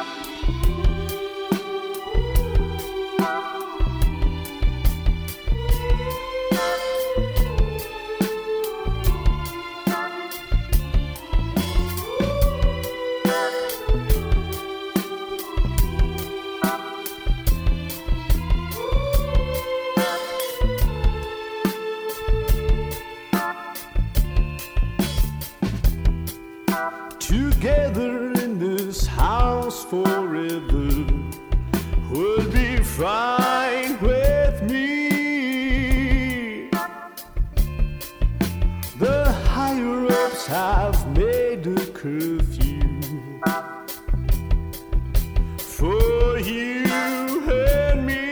Together in this house forever will be fine with me. The higher ups have made a curfew for you and me.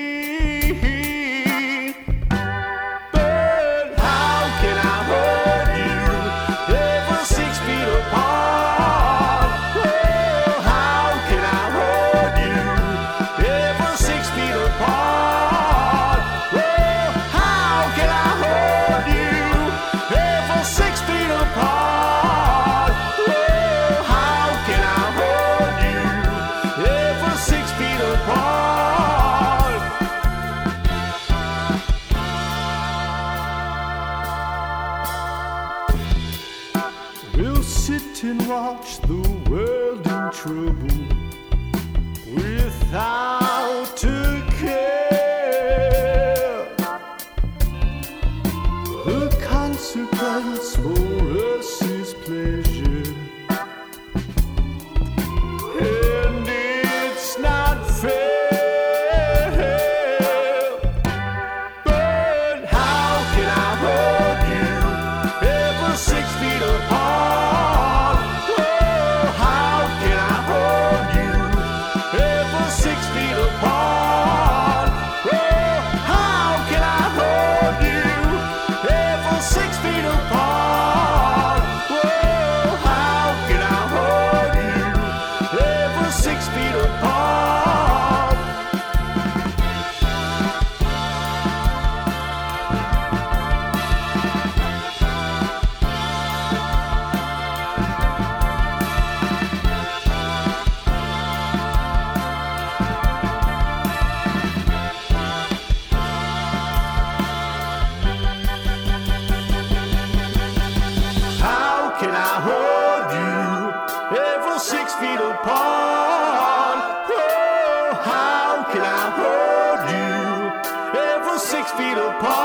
But how can I hold you ever 6 feet apart? Oh, how can I hold you ever 6 feet apart? Oh, how can I hold you ever 6 feet apart? Oh, how can I hold you ever 6 feet apart? We'll sit and watch the world in trouble without a care. The consequence for us is pleasure, and it's not fair. But how can I hold you ever 6 feet apart? Oh, how can I hold you ever 6 feet apart? Oh, how can I hold you ever 6 feet apart? Oh, how can I hold you ever 6 feet apart? How can I hold you ever 6 feet apart? Oh, how can I hold you ever 6 feet apart?